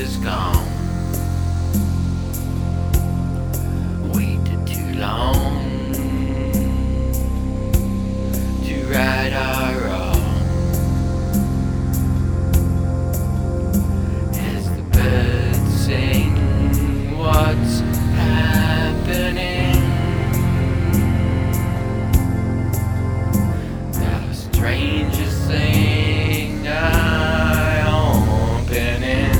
winter's gone. Waited too long to right our wrong. As the birds sing, what's happening? The strangest thing I open in.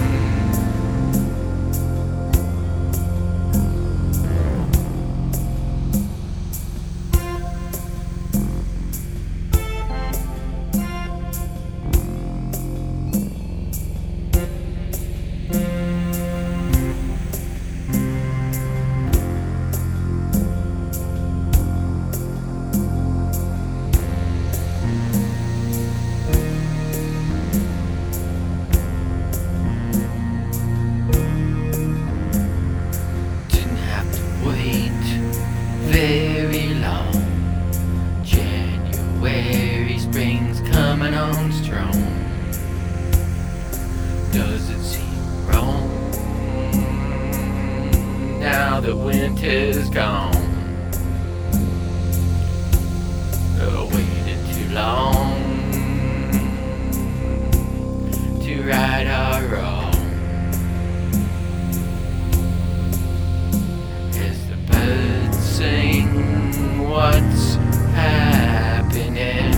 Very long. January, spring's coming on strong. Does it seem wrong now that winter's gone? Waited too long to right our wrong. Sing what's happening.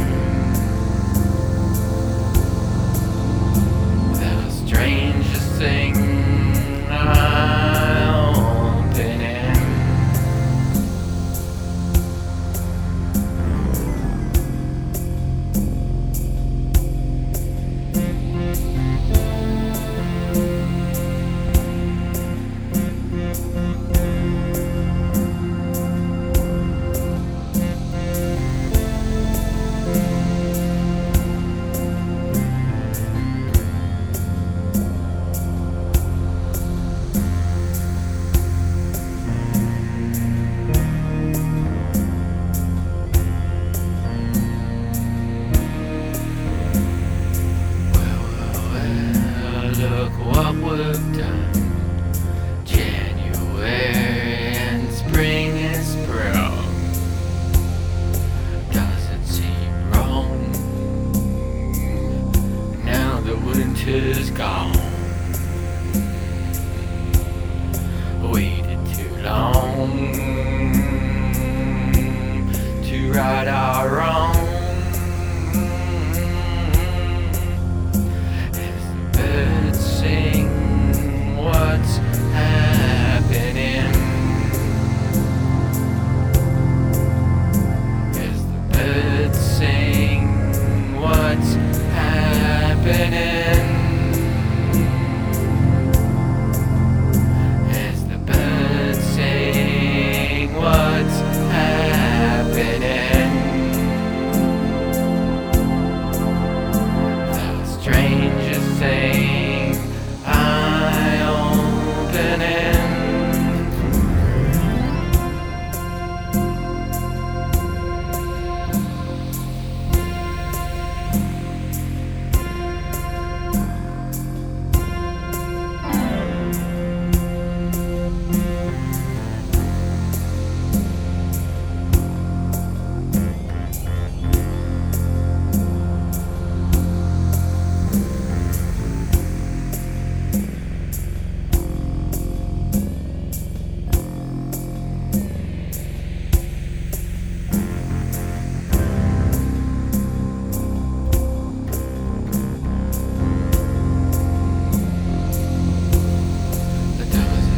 The strangest thing I'll open in. Look what we've done. January and spring is sprung. Does it seem wrong now that winter's gone? Waited too long to right our wrong. Sing what's happening. As the birds sing what's happening. As the birds sing what's happening. The strangest thing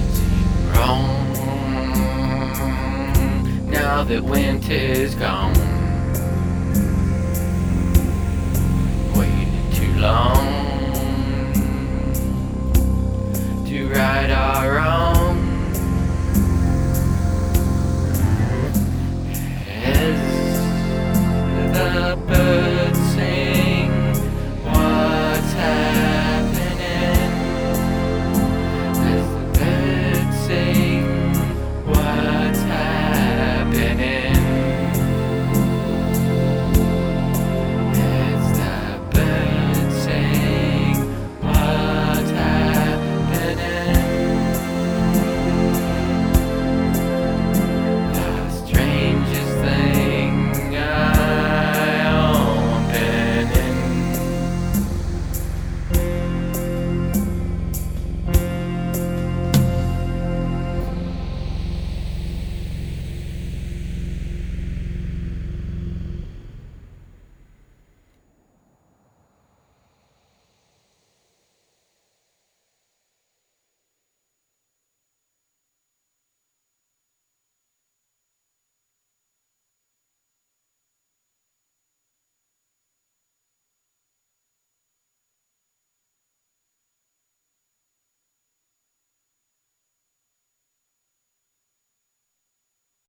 now that winter's gone.